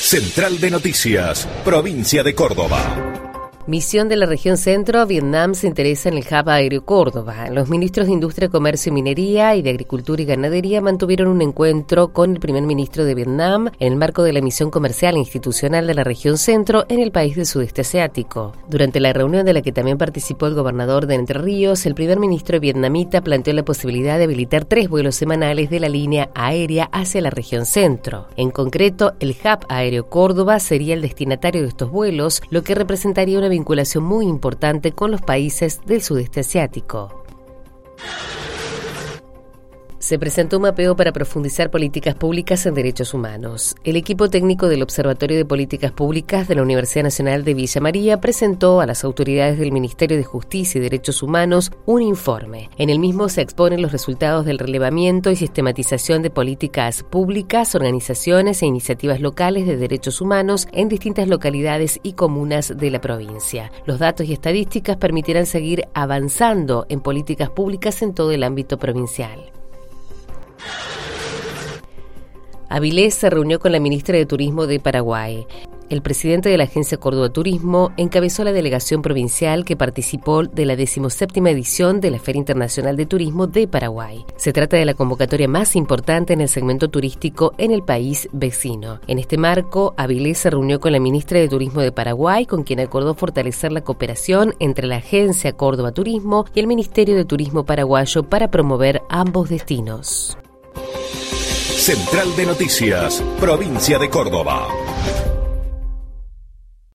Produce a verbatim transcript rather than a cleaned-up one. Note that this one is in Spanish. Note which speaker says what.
Speaker 1: Central de Noticias, Provincia de Córdoba.
Speaker 2: Misión de la región centro, Vietnam se interesa en el Hub Aéreo Córdoba. Los ministros de Industria, Comercio y Minería y de Agricultura y Ganadería mantuvieron un encuentro con el primer ministro de Vietnam en el marco de la misión comercial e institucional de la región centro en el país del sudeste asiático. Durante la reunión de la que también participó el gobernador de Entre Ríos, el primer ministro vietnamita planteó la posibilidad de habilitar tres vuelos semanales de la línea aérea hacia la región centro. En concreto, el Hub Aéreo Córdoba sería el destinatario de estos vuelos, lo que representaría una vinculación muy importante con los países del sudeste asiático. Se presentó un mapeo para profundizar políticas públicas en derechos humanos. El equipo técnico del Observatorio de Políticas Públicas de la Universidad Nacional de Villa María presentó a las autoridades del Ministerio de Justicia y Derechos Humanos un informe. En el mismo se exponen los resultados del relevamiento y sistematización de políticas públicas, organizaciones e iniciativas locales de derechos humanos en distintas localidades y comunas de la provincia. Los datos y estadísticas permitirán seguir avanzando en políticas públicas en todo el ámbito provincial. Avilés se reunió con la ministra de Turismo de Paraguay. El presidente de la Agencia Córdoba Turismo encabezó la delegación provincial que participó de la decimoséptima edición de la Feria Internacional de Turismo de Paraguay. Se trata de la convocatoria más importante en el segmento turístico en el país vecino. En este marco, Avilés se reunió con la ministra de Turismo de Paraguay, con quien acordó fortalecer la cooperación entre la Agencia Córdoba Turismo y el Ministerio de Turismo paraguayo para promover ambos destinos.
Speaker 1: Central de Noticias, Provincia de Córdoba.